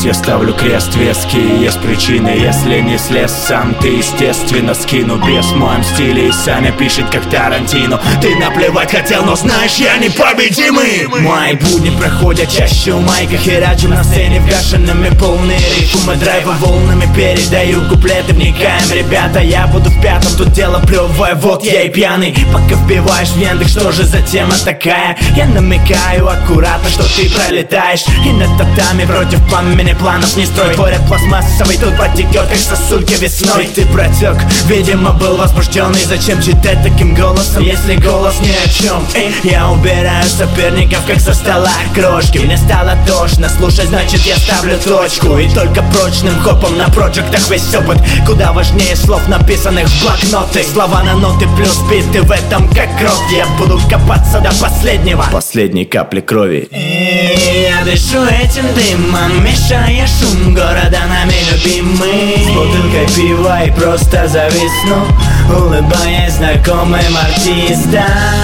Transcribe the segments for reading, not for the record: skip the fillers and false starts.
я ставлю крест. Веские есть причины, если не слез сам, ты естественно скину. Без в моем стиле и Саня пишет как Тарантино. Ты наплевать хотел, но знаешь, я непобедимый. Мои будни проходят чаще в майках. Херачим на сцене вгашенными, полные рифмы драйва волнами. Передаю куплеты, вникаем, ребята. Я буду в пятом, тут дело плевое, вот я и пьяный. Пока вбиваешь в Яндекс, что же за тема такая? Я намекаю аккуратно, что ты пролетаешь. И на татами против пламени планов не строй. Твой рэп пластмассовый тут потекет, как сосульки весной. Ты протек, видимо был возбужденный. Зачем читать таким голосом, если голос ни о чем? Я убираю соперников, как со стола крошки. Мне стало тошно слушать, значит я ставлю точку. И только прочным хопом на проектах весь опыт куда важнее слов, написанных в блокноты. Слова на ноты плюс биты, в этом как кровь. Я буду копаться до последней капли крови. И я дышу этим дымом, мешая шум города нами любимый. С бутылкой пива и просто зависну, улыбаясь знакомым артистам.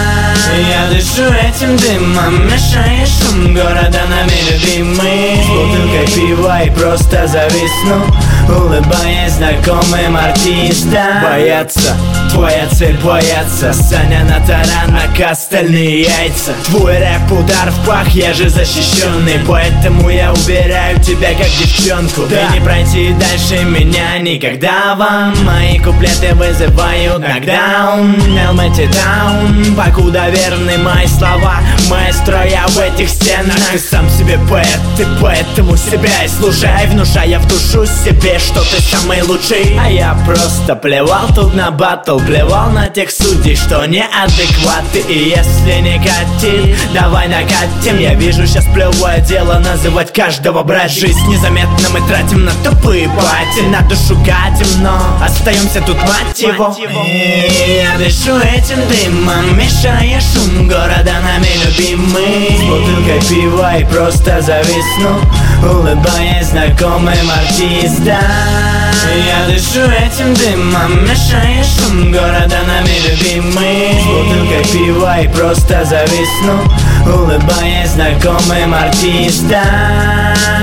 Я дышу этим дымом, мешая шум города нами любимый. С бутылкой пива и просто зависну, улыбаясь знакомым артистам. Бояться, твоя цель бояться. Саня на таран, на остальные яйца. Твой рэп удар в пах, я же защищенный. Поэтому я убираю тебя как девчонку. Да. И не пройти дальше меня никогда вам. Мои куплеты вызывают нокдаун. Элмэти даун, покуда верны мои слова. Маэстро, я в этих стенах. Ты сам себе поэт, ты поэтому себя и слушай, внушая в душу себе, что ты самый лучший. А я просто плевал тут на баттл, плевал на тех судей, что неадекваты. И если не катит, давай накатим. Я вижу сейчас плевое дело называть каждого брать. Жизнь незаметно мы тратим на тупые пати. На душу катим, но остаемся тут, мать его. И я дышу этим дымом, мешая шум города нами любимый. С бутылкой пива и просто зависну, улыбаясь знакомым артистам. Я дышу этим дымом, мешая шум города нами любимый. С бутылкой пива и просто зависну, улыбаясь знакомым артистам.